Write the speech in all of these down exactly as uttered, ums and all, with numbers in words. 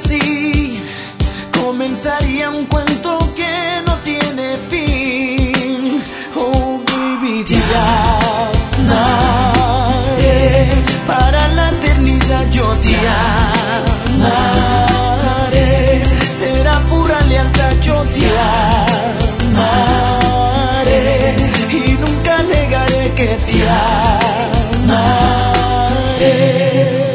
así comenzaría un cuento que no tiene fin. Oh baby, te amaré para la eternidad, yo te amaré, será pura lealtad, yo te amaré y nunca negaré que te amaré.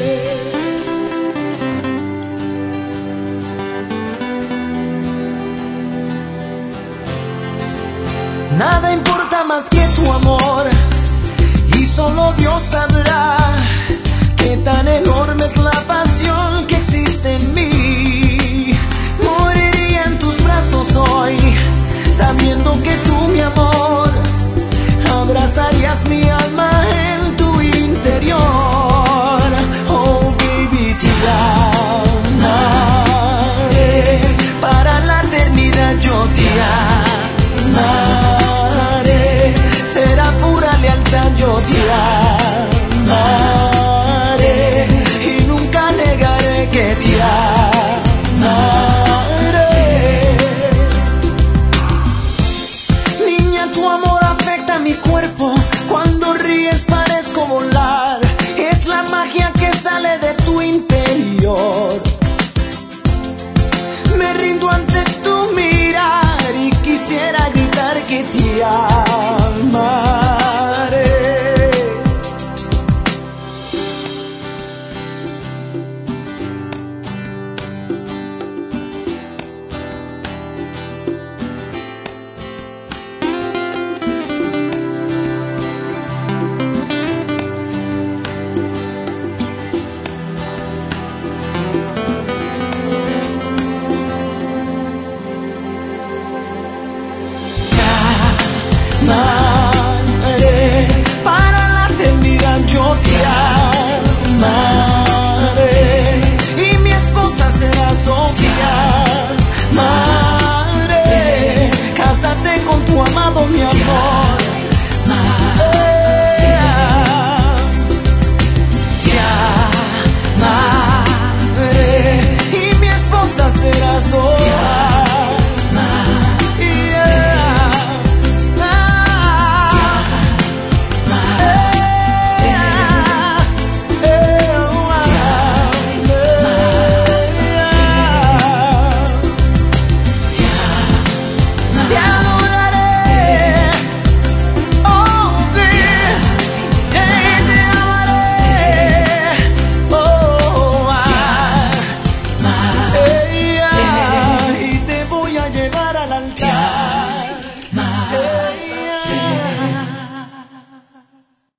Nada importa más que tu amor, y solo Dios sabrá qué tan enorme es la pasión que existe en mí. Moriría en tus brazos hoy, sabiendo que tú, mi amor, abrazarías mi alma en tu interior. Oh baby, te amaré para la eternidad, yo te amaré, será pura lealtad, yo te amaré y nunca negaré que te amaré. Niña, tu amor afecta mi cuerpo, cuando ríes parezco volar, es la magia que sale de tu interior. Me rindo ante tu mirar y quisiera gritar que te amaré. Amaré para la eternidad, yo te amaré y mi esposa serás, oh te amaré, cásate con tu amado, mi amor. Te amaré y mi esposa serás, oh